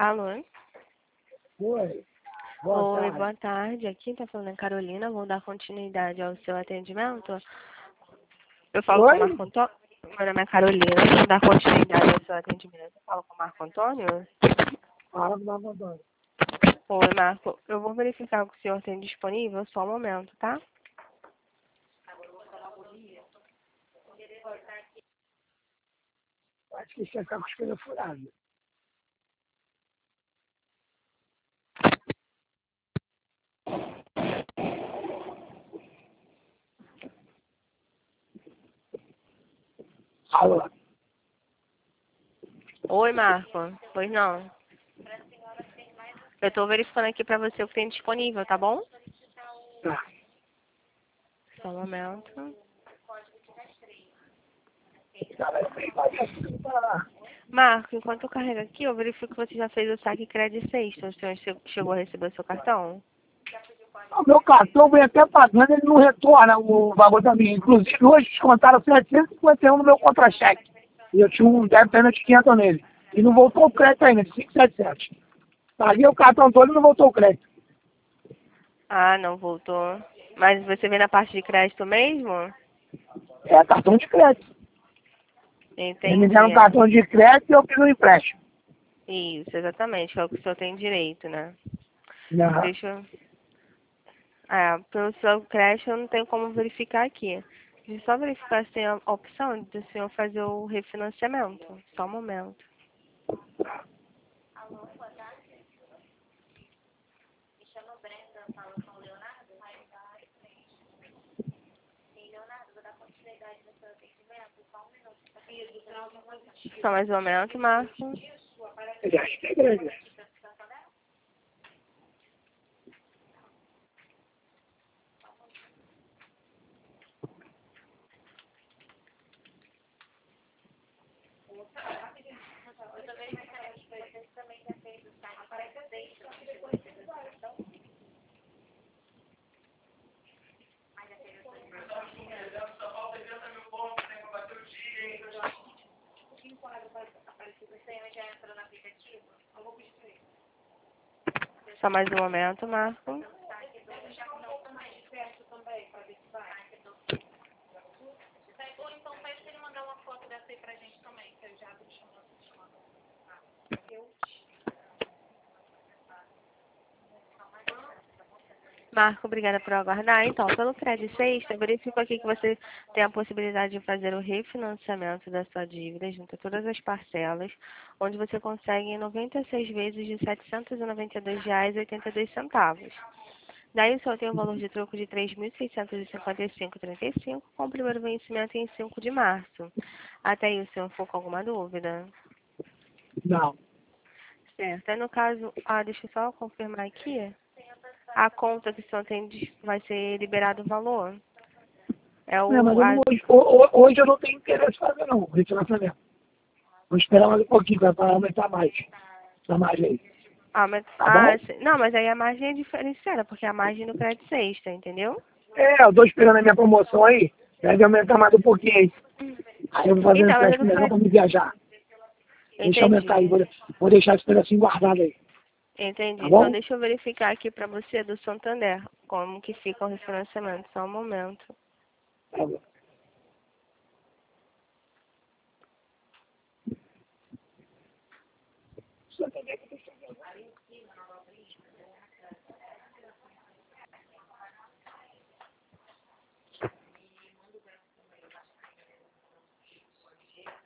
Alô? Oi. Oi, boa tarde. Aqui tá falando a Carolina. Vou dar continuidade ao seu atendimento. Eu falo com o Marco Antônio. Meu nome é Carolina. Vou dar continuidade ao seu atendimento. Eu falo com o Marco Antônio. Fala com o Marco Antônio. Oi, Marco. Eu vou verificar o que o senhor tem disponível. Só um momento, tá? Acho que você vai ficar com as coisas furadas. Alô? Oi, Marco. Pois não. Eu tô verificando aqui pra você o que tem disponível, tá bom? Tá. Só um momento. Marco, enquanto eu carrego aqui, eu verifico que você já fez o saque crédito sexta. O senhor chegou a receber o seu cartão? O meu cartão vem até pagando, ele não retorna o valor da minha. Inclusive, hoje descontaram 751 no meu contra-cheque. E eu tinha um débito ainda de 500 nele. E não voltou o crédito ainda, de 577. Paguei o cartão todo e não voltou o crédito. Ah, não voltou. Mas você vê na parte de crédito mesmo? É cartão de crédito. Eles me deram um Entendi. cartão de crédito e eu fiz um empréstimo. Isso, exatamente, que é o que o senhor tem direito, né? Aham. Deixa eu... Ah, pelo seu crédito eu não tenho como verificar aqui. Deixa eu só verificar se tem a opção do senhor fazer o refinanciamento. Só um momento. Só mais um momento, Marco. Ele acha que é grande, né? Só mais um momento, Marco. Marco, obrigada por aguardar. Então, pelo crédito sexta, eu verifico aqui que você tem a possibilidade de fazer o refinanciamento da sua dívida junto a todas as parcelas, onde você consegue em 96 vezes de R$ 792,82. Daí o senhor tem um valor de troco de R$ 3.655,35, com o primeiro vencimento em 5 de março. Até aí o senhor ficou com alguma dúvida? Não. Certo. Aí no caso, deixa eu só confirmar aqui. A conta que o senhor tem vai ser liberado o valor? É É, mas o. eu não, hoje eu não tenho interesse em fazer, não. Refinanciamento. Vou esperar mais um pouquinho para aumentar mais. Essa margem aí. Mas, Tá bom? não, mas aí a margem é diferenciada, porque é a margem do crédito sexta, entendeu? É, eu tô esperando a minha promoção aí. Deve aumentar mais um pouquinho aí. Aí eu vou fazer um Então, mas é do empréstimo melhor para crédito. me viajar. Deixa eu aumentar aí. Entendi. Vou deixar esse pedacinho guardado aí. Entendi. Tá Então, bom? deixa eu verificar aqui pra você do Santander, como que fica o refinanciamento. Só um momento. Tá bom.